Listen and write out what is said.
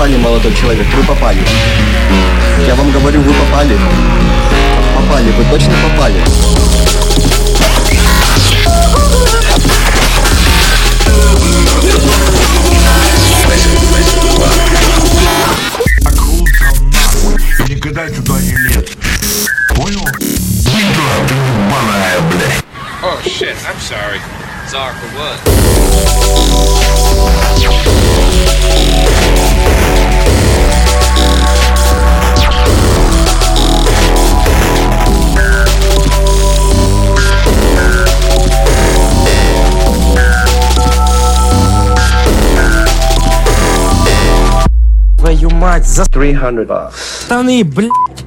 попали, молодой человек, вы попали. Я вам говорю, вы попали. Попали, вы точно попали. Не кидай сюда не лет. Понял? Быдло, ты ебаная, блядь. Oh shit, I'm sorry. Sorry for what? Твою мать, за $300. штаны, блядь.